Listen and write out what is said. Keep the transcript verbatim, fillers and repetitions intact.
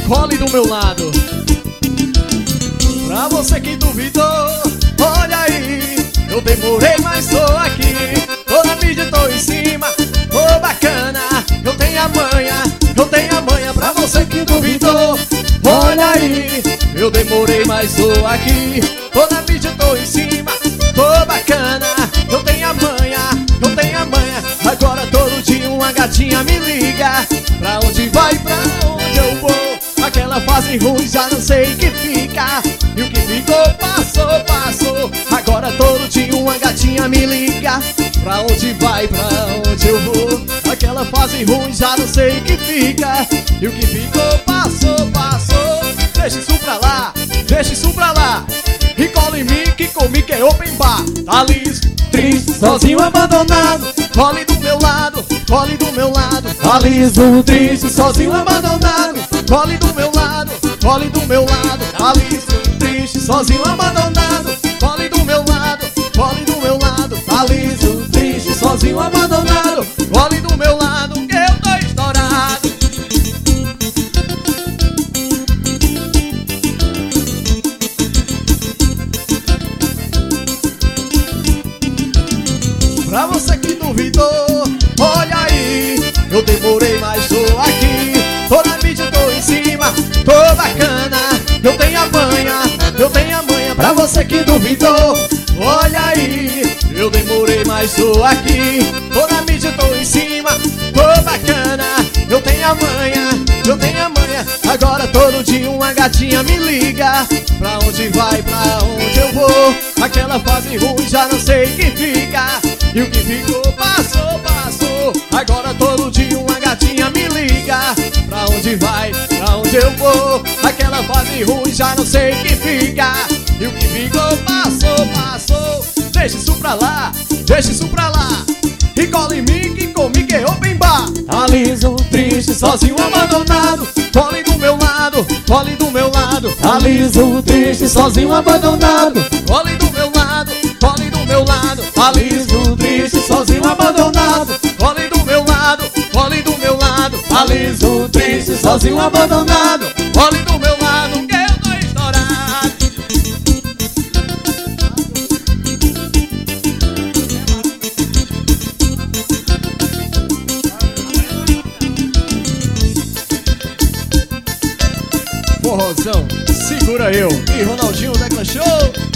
cole do meu lado. Pra você que duvidou, olha aí, eu demorei, mas tô aqui. Tô na mídia, tô em cima, tô bacana. Eu tenho a manha, eu tenho a manha. Pra você que duvidou, olha aí, eu demorei, mas tô aqui. Tô na mídia, tô em cima, tô bacana. Eu tenho a manha, eu tenho a manha. Agora todo dia uma gatinha me liga. Pra onde vai, pra onde eu vou? Aquela fase ruim já não sei o que fica. E o que ficou passou, passou. Agora todo dia uma gatinha me liga. Pra onde vai, pra onde eu vou? Aquela fase ruim já não sei o que fica. E o que ficou passou, passou. Deixa isso pra lá, deixa isso pra lá. E cola em mim que comigo é open bar. Tá liso, triste, sozinho, abandonado. Cole do meu lado, cole do meu lado. Tá liso, triste, sozinho, abandonado. Cole do meu lado, cole do meu lado. Tá liso, triste, sozinho, abandonado. Cole do meu lado, cole do meu lado. Tá liso, triste, sozinho, abandonado. Cole do meu lado, que eu tô estourado. Pra você que duvidou, olha aí, eu demorei, mas tô aqui. Tô na mídia, tô em cima, tô bacana. Eu tenho a manha, eu tenho a manha. Pra você que duvidou, olha aí, eu demorei, mas tô aqui. Tô na mídia, tô em cima, tô bacana. Eu tenho a manha, eu tenho a manha. Agora todo dia uma gatinha me liga. Pra onde vai, pra onde eu vou? Aquela fase ruim já não sei o que fica. E o que ficou passou, passou. Agora todo dia uma gatinha me liga. Pra onde vai, pra onde eu vou? Aquela fase ruim já não sei o que fica. E o que ficou passou, passou. Deixa isso pra lá, deixa isso pra lá. E cola em mim que comigo é open bar. Tá liso, triste, sozinho, abandonado. Cole do meu lado, cole do meu lado. Tá liso, triste, sozinho, abandonado. Cole do meu lado, cole do meu lado. Tá liso, triste, sozinho, abandonado. Cole do meu lado, cole do meu lado. Tá liso, triste, sozinho, abandonado. Cole do meu lado, que eu tô estourado. Forrozão, segura eu. E Ronaldinho Tecla Show.